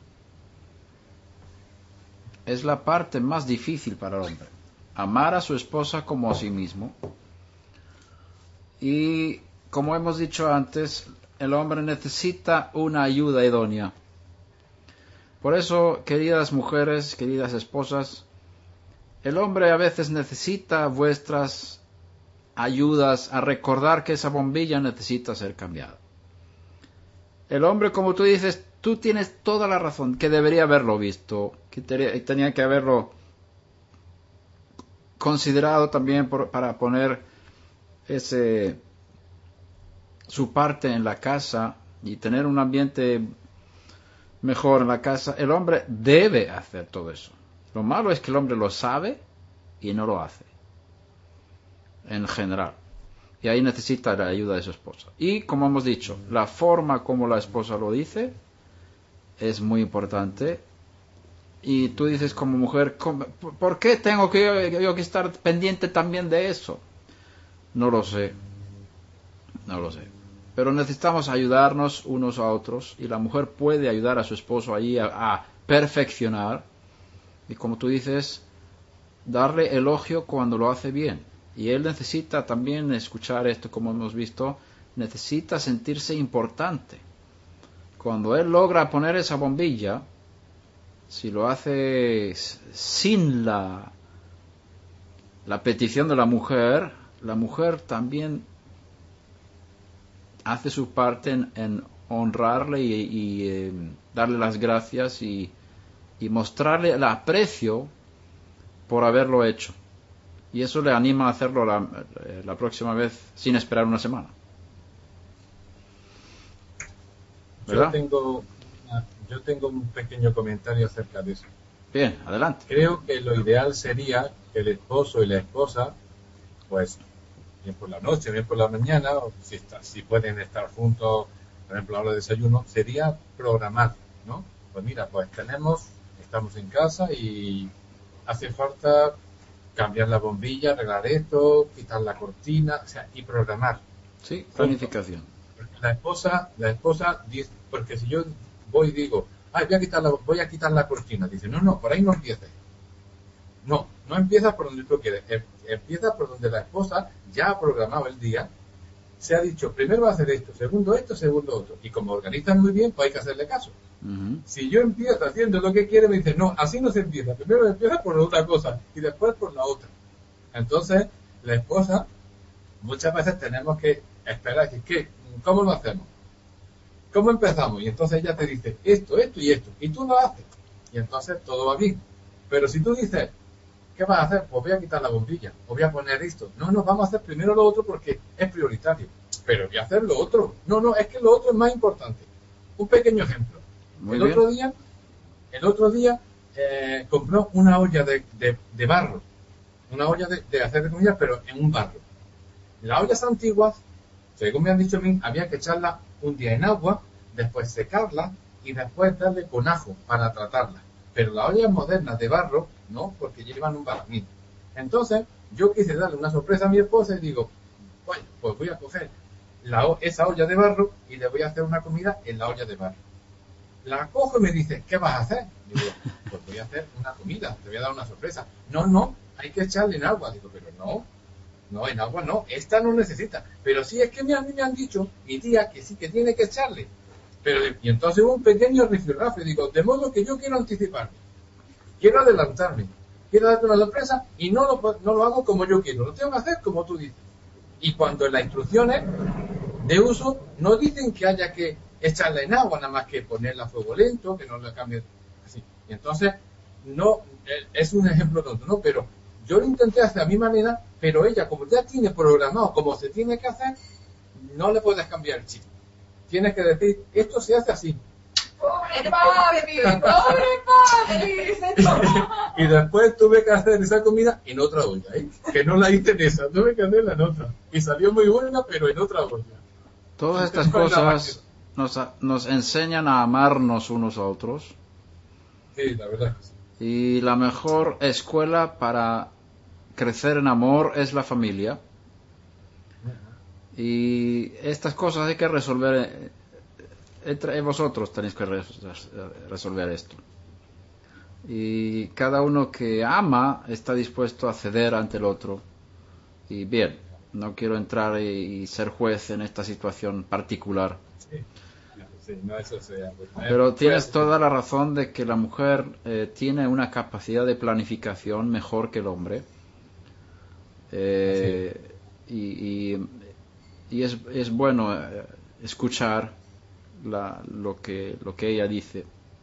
Es la parte más difícil para el hombre, amar a su esposa como a sí mismo. Y como hemos dicho antes, el hombre necesita una ayuda idónea. Por eso, queridas mujeres, queridas esposas, el hombre a veces necesita vuestras ayudas a recordar que esa bombilla necesita ser cambiada. El hombre, como tú dices, tú tienes toda la razón, que debería haberlo visto, que te, tenía que haberlo considerado también por, para poner ese su parte en la casa y tener un ambiente mejor en la casa. El hombre debe hacer todo eso. Lo malo es que el hombre lo sabe y no lo hace, en general. Y ahí necesita la ayuda de su esposa. Y, como hemos dicho, la forma como la esposa lo dice es muy importante. Y tú dices como mujer, ¿por qué tengo que yo, yo que estar pendiente también de eso? No lo sé. No lo sé. Pero necesitamos ayudarnos unos a otros. Y la mujer puede ayudar a su esposo allí a, a perfeccionar. Y como tú dices, darle elogio cuando lo hace bien. Y él necesita también escuchar esto, como hemos visto, necesita sentirse importante. Cuando él logra poner esa bombilla, si lo hace sin la, la petición de la mujer, la mujer también hace su parte en, en honrarle y, y eh, darle las gracias y, y mostrarle el aprecio por haberlo hecho. Y eso le anima a hacerlo la, la próxima vez sin esperar una semana. ¿Verdad? Yo tengo, yo tengo un pequeño comentario acerca de eso. Bien, adelante. Creo que lo ideal sería que el esposo y la esposa, pues, bien por la noche, bien por la mañana, o si, está, si pueden estar juntos, por ejemplo, a la hora de desayuno, sería programar, ¿no? Pues mira, pues tenemos, estamos en casa y hace falta cambiar la bombilla, arreglar esto, quitar la cortina, o sea, y programar. Sí, planificación. La esposa, la esposa dice, porque si yo voy y digo, ay, voy a quitar la, voy a quitar la cortina, dice, no, no, por ahí no empieces. No, no empiezas por donde tú quieres, empieza por donde la esposa ya ha programado el día, se ha dicho, primero va a hacer esto, segundo esto, segundo otro, y como organizan muy bien, pues hay que hacerle caso. Uh-huh. Si yo empiezo haciendo lo que quiere, me dice, no, así no se empieza, primero empieza por otra cosa y después por la otra. Entonces, la esposa, muchas veces tenemos que esperar, decir, ¿qué? ¿Cómo lo hacemos? ¿Cómo empezamos? Y entonces ella te dice, esto, esto y esto, y tú lo haces, y entonces todo va bien. Pero si tú dices, ¿qué vas a hacer? Pues voy a quitar la bombilla, o voy a poner esto. No, no, vamos a hacer primero lo otro porque es prioritario. Pero voy a hacer lo otro. No, no, es que lo otro es más importante. Un pequeño ejemplo. Muy el bien. otro día, el otro día eh, compró una olla de, de, de barro, una olla de, de hacer de comida, pero en un barro. Las ollas antiguas, según me han dicho a mí, había que echarla un día en agua, después secarla y después darle con ajo para tratarla. Pero las ollas modernas de barro, no, porque llevan un barramín. Entonces, yo quise darle una sorpresa a mi esposa y digo, bueno, pues voy a coger la, esa olla de barro y le voy a hacer una comida en la olla de barro. La cojo y me dice, ¿qué vas a hacer? Digo, pues voy a hacer una comida, te voy a dar una sorpresa. No, no, hay que echarle en agua. Digo, pero no, no, en agua no, esta no necesita. Pero sí, es que me, a mí me han dicho, mi tía, que sí que tiene que echarle. Pero, y entonces hubo un pequeño rifirrafe, digo, de modo que yo quiero anticiparme, quiero adelantarme, quiero darte una sorpresa y no lo, no lo hago como yo quiero, lo tengo que hacer como tú dices. Y cuando en las instrucciones de uso no dicen que haya que echarla en agua, nada más que ponerla a fuego lento, que no la cambie así. Y entonces, no, es un ejemplo tonto, ¿no? Pero yo lo intenté hacer a mi manera, pero ella, como ya tiene programado como se tiene que hacer, no le puedes cambiar el chip. Tienes que decir, esto se hace así. ¡Pobre padre! ¡Pobre padre! Y después tuve que hacer esa comida en otra olla, ¿eh? Que no la hice en esa, tuve que hacerla en otra. Y salió muy buena, pero en otra olla. Todas estas cosas nos, nos enseñan a amarnos unos a otros. Sí, la verdad. Y la mejor escuela para crecer en amor es la familia. Y estas cosas hay que resolver entre vosotros, tenéis que resolver esto. Y cada uno que ama está dispuesto a ceder ante el otro. Y bien, no quiero entrar y, y ser juez en esta situación particular. Sí, sí, no, eso sea, pues, pero tienes toda la razón de que la mujer eh, tiene una capacidad de planificación mejor que el hombre. Eh, y, y, y es, es bueno eh, escuchar la, lo que lo que ella dice.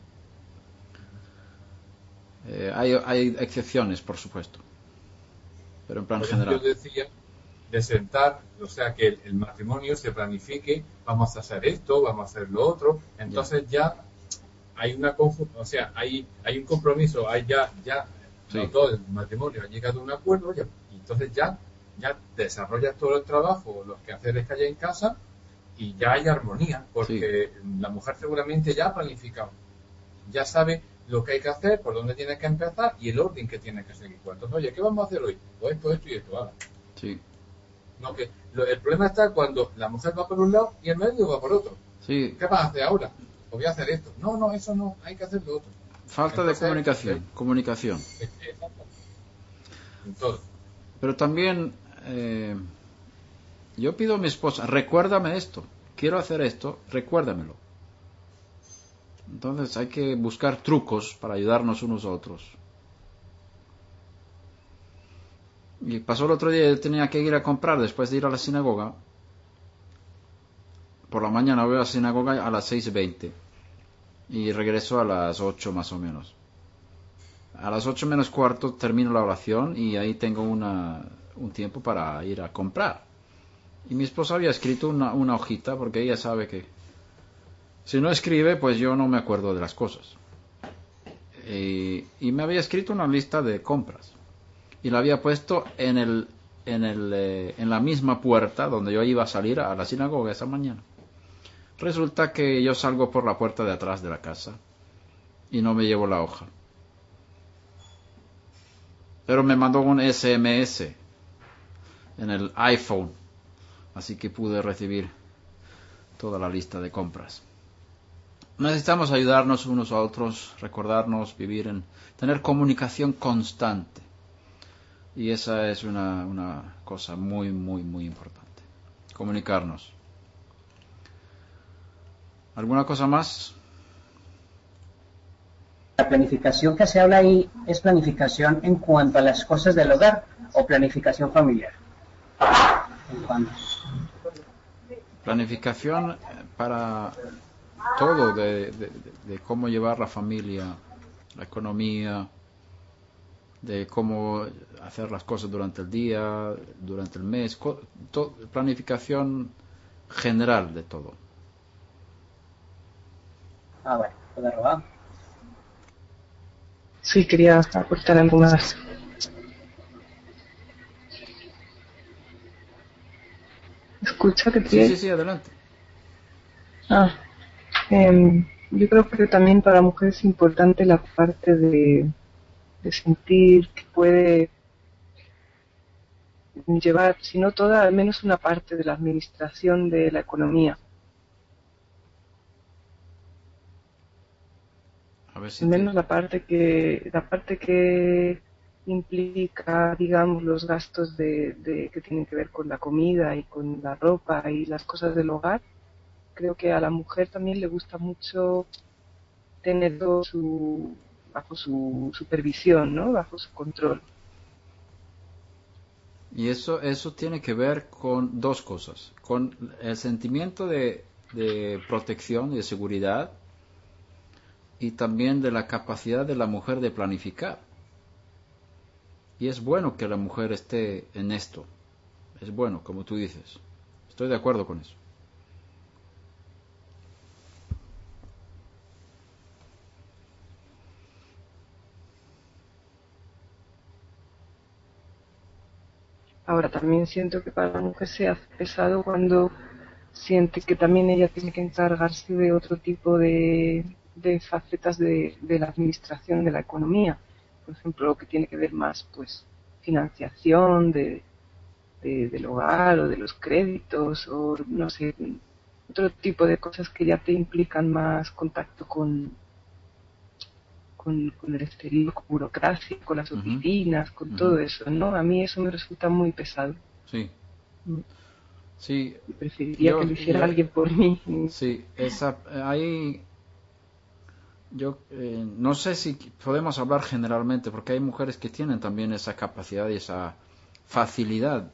Eh, hay, hay excepciones, por supuesto, pero en plan pues general. Yo decía de sentar, o sea, que el, el matrimonio se planifique, vamos a hacer esto, vamos a hacer lo otro, entonces ya, ya hay una confu- o sea, hay hay un compromiso, hay ya ya sí. No, todo el matrimonio ha llegado a un acuerdo, ya, y entonces ya ya desarrollas todo el trabajo, los quehaceres que hay en casa y ya hay armonía, porque sí. La mujer seguramente ya ha planificado, ya sabe lo que hay que hacer, por dónde tiene que empezar y el orden que tiene que seguir. Entonces, oye, ¿qué vamos a hacer hoy? Pues esto, esto y esto, ahora. Sí. No, que lo, el problema está cuando la mujer va por un lado y el medio va por otro. Sí. ¿Qué vas a hacer ahora? Pues voy a hacer esto. No, no, eso no, hay que hacer lo otro. Falta Entonces, de comunicación, eh, comunicación. Exacto. En todo. Pero también eh, yo pido a mi esposa, recuérdame esto, quiero hacer esto, recuérdamelo. Entonces hay que buscar trucos para ayudarnos unos a otros. Y pasó el otro día, yo tenía que ir a comprar después de ir a la sinagoga. Por la mañana voy a la sinagoga a las seis y veinte y regreso a las ocho más o menos. a las ocho menos cuarto termino la oración y ahí tengo una, un tiempo para ir a comprar. Y mi esposa había escrito una, una hojita porque ella sabe que si no escribe, pues yo no me acuerdo de las cosas. Y, y me había escrito una lista de compras y la había puesto en el en el eh, en la misma puerta donde yo iba a salir a la sinagoga esa mañana. Resulta que yo salgo por la puerta de atrás de la casa y no me llevo la hoja, pero me mandó un ese eme ese en el iPhone, así que pude recibir toda la lista de compras. Necesitamos ayudarnos unos a otros, recordarnos, vivir en, tener comunicación constante. Y esa es una, una cosa muy, muy, muy importante. Comunicarnos. ¿Alguna cosa más? La planificación que se habla ahí es planificación en cuanto a las cosas del hogar o planificación familiar. ¿En cuanto? Planificación para todo, de, de, de cómo llevar la familia, la economía, de cómo hacer las cosas durante el día, durante el mes, to, planificación general de todo. Ah, bueno, ¿puedo robar? Sí, quería aportar algo más. ¿Escucha que Sí, sí, sí, adelante. Ah, eh, yo creo que también para la mujer es importante la parte de, de sentir que puede llevar, si no toda, al menos una parte de la administración de la economía. A ver si al menos te... la parte que la parte que implica, digamos, los gastos de, de que tienen que ver con la comida y con la ropa y las cosas del hogar. Creo que a la mujer también le gusta mucho tener todo su, bajo su supervisión, ¿no? Bajo su control. Y eso, eso tiene que ver con dos cosas, con el sentimiento de, de protección y de seguridad y también de la capacidad de la mujer de planificar. Y es bueno que la mujer esté en esto, es bueno, como tú dices, estoy de acuerdo con eso. Ahora, también siento que para la mujer se hace pesado cuando siente que también ella tiene que encargarse de otro tipo de, de facetas de, de la administración de la economía. Por ejemplo, lo que tiene que ver más, pues, financiación de, de, del hogar o de los créditos o, no sé, otro tipo de cosas que ya te implican más contacto con, con, con el exterior, con burocracia, con las oficinas, uh-huh. con uh-huh. todo eso, ¿no? A mí eso me resulta muy pesado. Sí. Sí. Preferiría yo, que lo hiciera yo, alguien por mí. Sí, esa, ahí yo eh, no sé si podemos hablar generalmente, porque hay mujeres que tienen también esa capacidad y esa facilidad.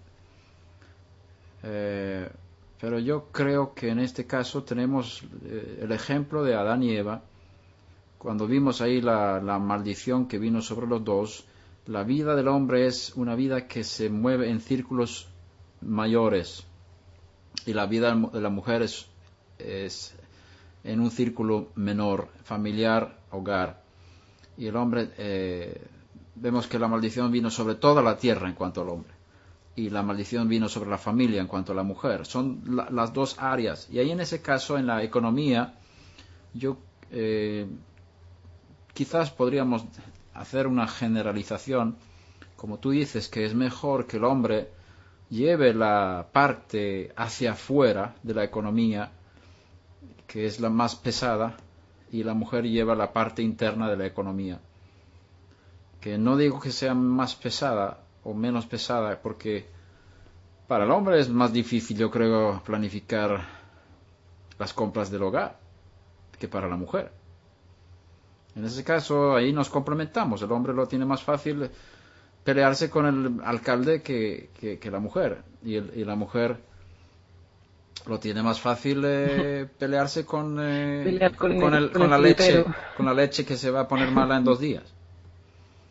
Eh, pero yo creo que en este caso tenemos eh, el ejemplo de Adán y Eva. Cuando vimos ahí la, la maldición que vino sobre los dos, la vida del hombre es una vida que se mueve en círculos mayores y la vida de la mujer es, es en un círculo menor, familiar, hogar. Y el hombre, eh, vemos que la maldición vino sobre toda la tierra en cuanto al hombre. Y la maldición vino sobre la familia en cuanto a la mujer. Son la, las dos áreas. Y ahí en ese caso, en la economía, yo eh, quizás podríamos hacer una generalización, como tú dices, que es mejor que el hombre lleve la parte hacia afuera de la economía, que es la más pesada, y la mujer lleva la parte interna de la economía. Que no digo que sea más pesada o menos pesada, porque para el hombre es más difícil, yo creo, planificar las compras del hogar que para la mujer. En ese caso, ahí nos complementamos. El hombre lo tiene más fácil pelearse con el alcalde que, que, que la mujer. Y, el, y la mujer lo tiene más fácil eh, pelearse con, eh, con, con, el, con, con el la leche, con la leche que se va a poner mala en dos días.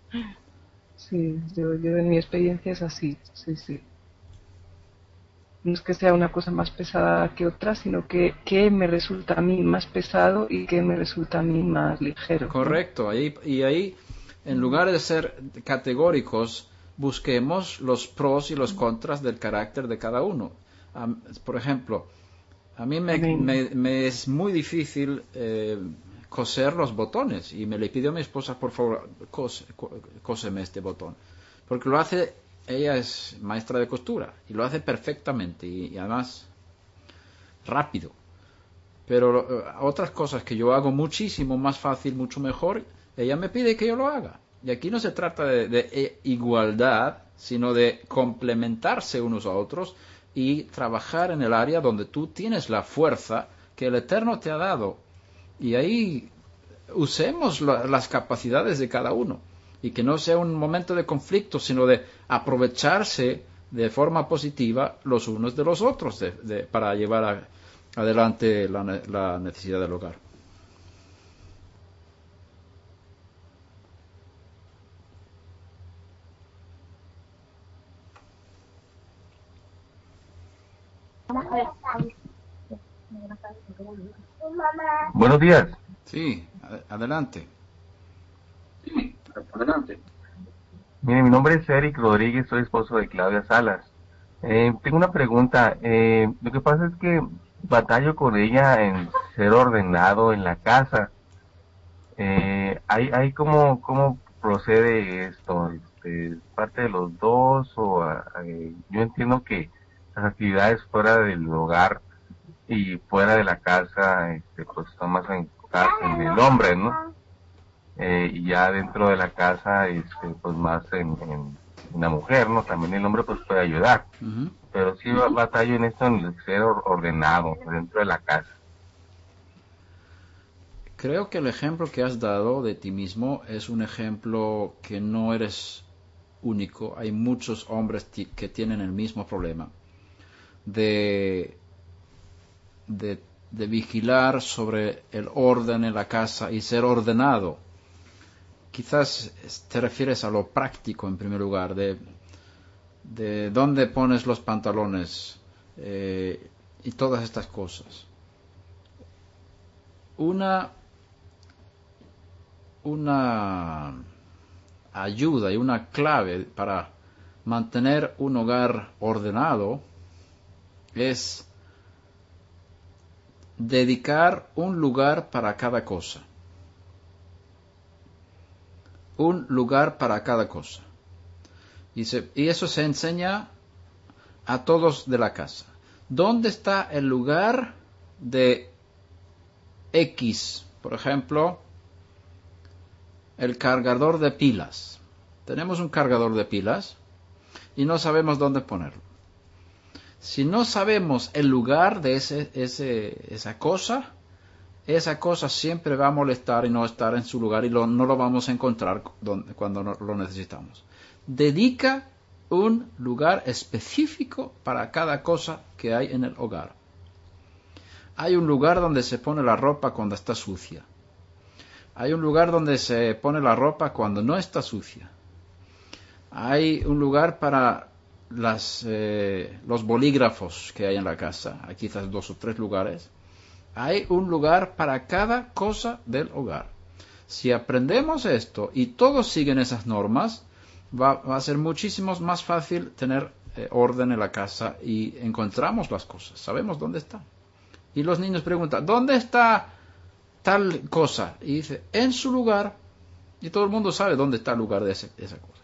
Sí, yo, yo en mi experiencia es así, sí, sí. No es que sea una cosa más pesada que otra, sino que, que me resulta a mí más pesado y que me resulta a mí más ligero, ¿no? Correcto, ahí, y ahí, en lugar de ser categóricos, busquemos los pros y los contras del carácter de cada uno. Um, por ejemplo, a mí me, me, me es muy difícil eh, coser los botones y me le pidió a mi esposa, por favor, cose, cóseme este botón, porque lo hace, ella es maestra de costura y lo hace perfectamente y, y además rápido. Pero uh, otras cosas que yo hago muchísimo más fácil, mucho mejor, ella me pide que yo lo haga. Y aquí no se trata de, de igualdad, sino de complementarse unos a otros y trabajar en el área donde tú tienes la fuerza que el Eterno te ha dado. Y ahí usemos la, las capacidades de cada uno. Y que no sea un momento de conflicto, sino de aprovecharse de forma positiva los unos de los otros de, de, para llevar a adelante la, la necesidad del hogar. Buenos días. Sí, adelante. Sí, adelante. Mire, mi nombre es Eric Rodríguez, soy esposo de Claudia Salas. Eh, tengo una pregunta. Eh, lo que pasa es que batallo con ella en ser ordenado en la casa. Eh, ¿hay, hay cómo, cómo procede esto? Este, ¿parte de los dos? O eh, yo entiendo que las actividades fuera del hogar y fuera de la casa, este, pues son más enfocadas en el hombre, ¿no? Eh, y ya dentro de la casa, este, pues más en, en, en la mujer, ¿no? También el hombre pues puede ayudar. Uh-huh. Pero sí uh-huh. batallo en esto, en el ser ordenado dentro de la casa. Creo que el ejemplo que has dado de ti mismo es un ejemplo que no eres único. Hay muchos hombres t- que tienen el mismo problema de, de, de vigilar sobre el orden en la casa y ser ordenado. Quizás te refieres a lo práctico en primer lugar, de, de dónde pones los pantalones eh, y todas estas cosas. Una una ayuda y una clave para mantener un hogar ordenado es dedicar un lugar para cada cosa. Un lugar para cada cosa. Y, se, y eso se enseña a todos de la casa. ¿Dónde está el lugar de X? Por ejemplo, el cargador de pilas. Tenemos un cargador de pilas y no sabemos dónde ponerlo. Si no sabemos el lugar de ese, ese, esa cosa, esa cosa siempre va a molestar y no estar en su lugar y lo, no lo vamos a encontrar donde, cuando no, lo necesitamos. Dedica un lugar específico para cada cosa que hay en el hogar. Hay un lugar donde se pone la ropa cuando está sucia. Hay un lugar donde se pone la ropa cuando no está sucia. Hay un lugar para las, eh, los bolígrafos que hay en la casa. Hay quizás dos o tres lugares. Hay un lugar para cada cosa del hogar. Si aprendemos esto y todos siguen esas normas, va, va a ser muchísimo más fácil tener eh, orden en la casa y encontramos las cosas. Sabemos dónde está. Y los niños preguntan, ¿dónde está tal cosa? Y dice, en su lugar. Y todo el mundo sabe dónde está el lugar de ese, esa cosa.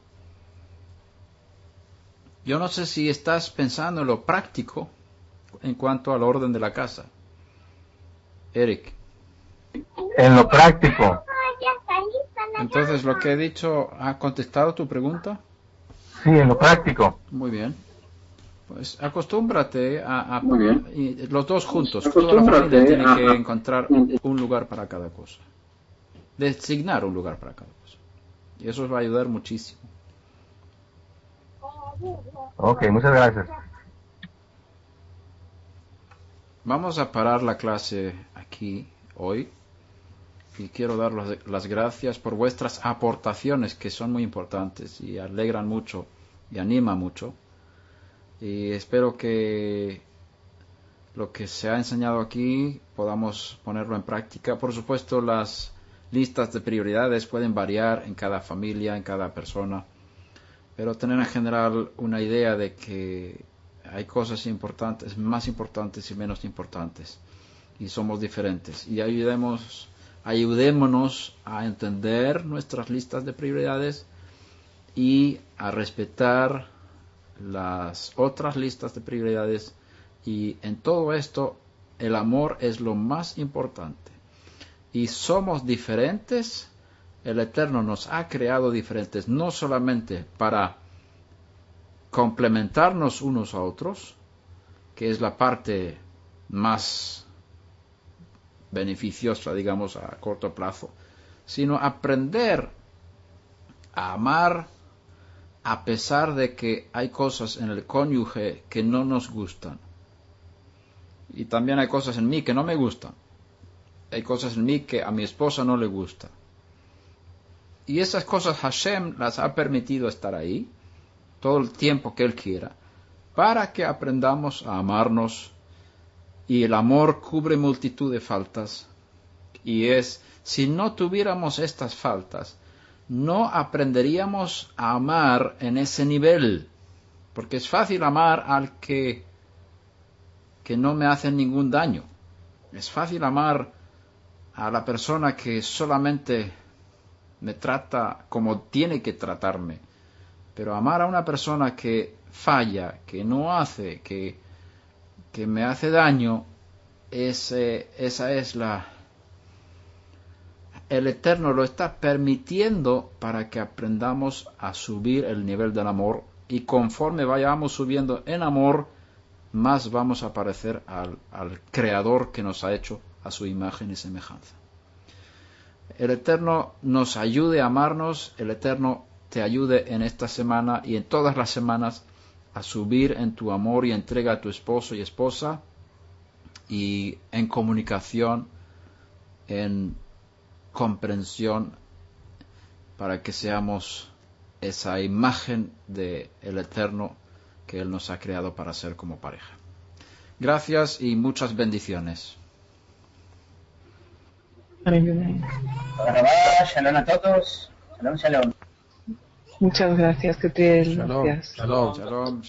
Yo no sé si estás pensando en lo práctico en cuanto al orden de la casa. Eric. En lo práctico. Entonces, lo que he dicho, ¿ha contestado tu pregunta? Sí, en lo práctico. Muy bien. Pues acostúmbrate a, a Muy bien. Y los dos juntos. Toda la familia tiene a, que encontrar un lugar para cada cosa. Designar un lugar para cada cosa. Y eso os va a ayudar muchísimo. Ok, muchas gracias. Vamos a parar la clase aquí hoy y quiero dar las, las gracias por vuestras aportaciones, que son muy importantes y alegran mucho y animan mucho. Y espero que lo que se ha enseñado aquí podamos ponerlo en práctica. Por supuesto, las listas de prioridades pueden variar en cada familia, en cada persona, pero tener en general una idea de que hay cosas importantes, más importantes y menos importantes, y somos diferentes. Y ayudemos, ayudémonos a entender nuestras listas de prioridades y a respetar las otras listas de prioridades. Y en todo esto, el amor es lo más importante. Y somos diferentes. El Eterno nos ha creado diferentes, no solamente para complementarnos unos a otros, que es la parte más beneficiosa, digamos, a corto plazo, sino aprender a amar a pesar de que hay cosas en el cónyuge que no nos gustan. Y también hay cosas en mí que no me gustan. Hay cosas en mí que a mi esposa no le gustan. Y esas cosas Hashem las ha permitido estar ahí todo el tiempo que Él quiera, para que aprendamos a amarnos. Y el amor cubre multitud de faltas. Y es, si no tuviéramos estas faltas, no aprenderíamos a amar en ese nivel. Porque es fácil amar al que, que no me hace ningún daño. Es fácil amar a la persona que solamente me trata como tiene que tratarme. Pero amar a una persona que falla, que no hace, que, que me hace daño, ese, esa es la... El Eterno lo está permitiendo para que aprendamos a subir el nivel del amor, y conforme vayamos subiendo en amor, más vamos a parecer al, al Creador que nos ha hecho a su imagen y semejanza. El Eterno nos ayude a amarnos. El Eterno te ayude en esta semana y en todas las semanas a subir en tu amor y entrega a tu esposo y esposa, y en comunicación, en comprensión, para que seamos esa imagen del Eterno que Él nos ha creado para ser como pareja. Gracias y muchas bendiciones. Shalom a todos. Shalom, shalom. Muchas gracias, que te Shalom, gracias. shalom, shalom.